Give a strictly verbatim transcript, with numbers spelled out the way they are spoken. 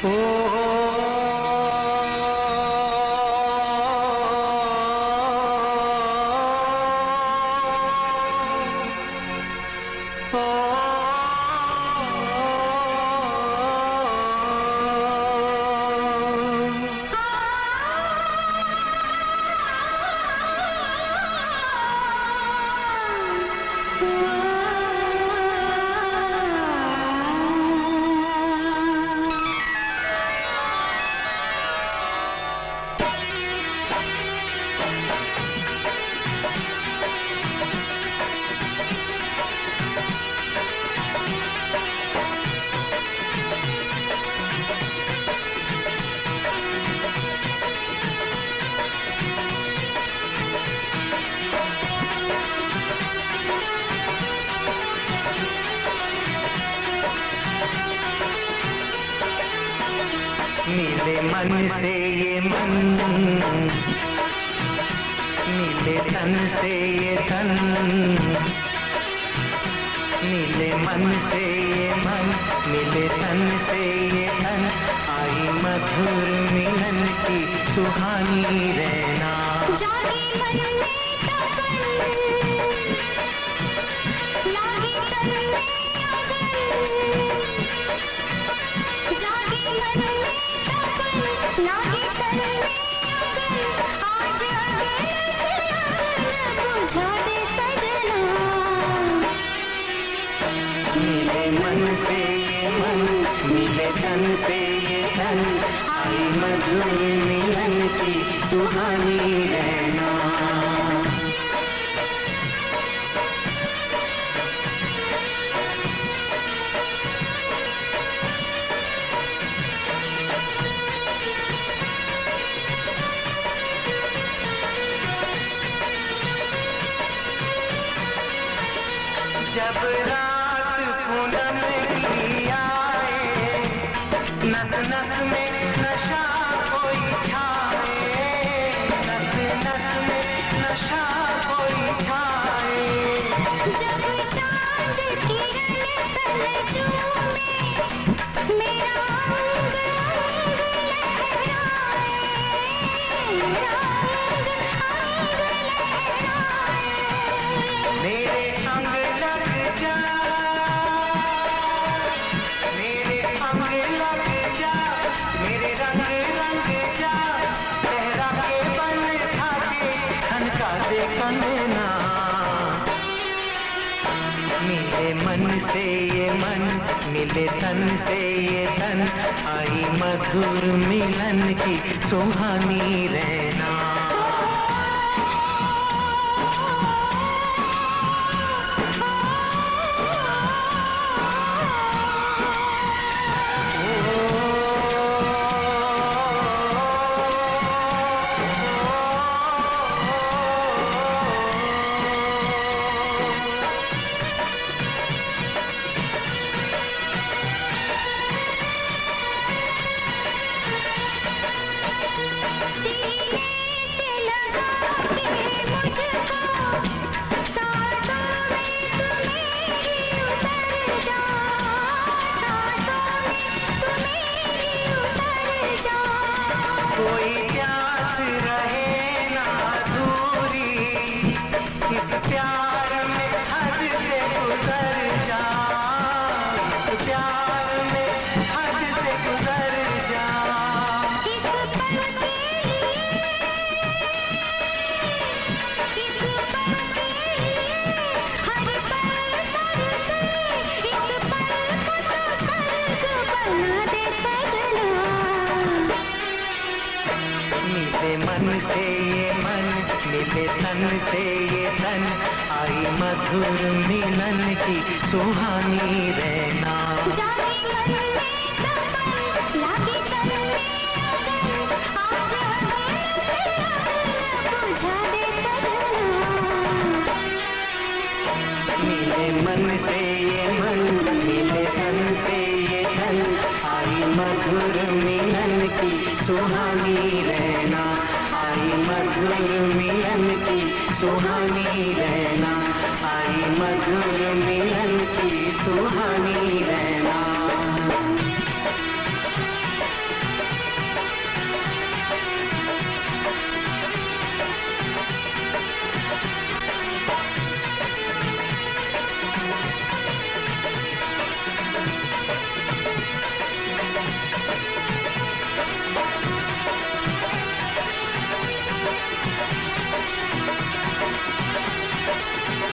मिले मन से ये मन, मिले तन से ये तन, मिले मन से ये मन, मिले तन से ये तन, आई मधुर मिलन की सुहानी रहना। जागे मन में तपन, लागे तन में अगन, जागे मन में लागे तन में अगन, आज अगन से अगन बुझा दे सजना। मिले मन से ये मन, मिले तन से ये तन, आई मधुर मिलन की सुहानी रहना। जब रात पूनम की आए, नस नस में नशा कोई छाए, नस नस में नशा कोई छाए। जब चांद किरण तन चूमे, मेरा अंग अंग लहराए, मेरा अंग अंग लहराए। मेरे अंग लग जा, मेरे अंग लग जा, मेरे रंग रंग जा, लहरा के बन खाके खनका दे कंगना। मिले मन से ये मन, मिले तन से ये तन, आई मधुर मिलन की सुहानी रहना। कोई प्यास रहे ना दूरी, इस प्यार में हद से गुजर जा, इस प्यार में हद से गुजर जा। इस पल के लिए, इस पल के लिए, हर पल तरसे, इस पल को तो स्वर्ग बना दे सजना। मिले मन से ये मन, मिले तन से ये तन, आई मधुर मिलन की सुहानी रहना। जागे मन में तपन, लागे तन में अगन, आज अगन से अगन बुझा दे सजना। मिले मन से ये मन, मिले तन से ये तन, आई मधुर मिलन की सुहानी रहना, आई मधुर मिलन की सुहानी रहना, आई मधुर मिलन की सुहानी रहना।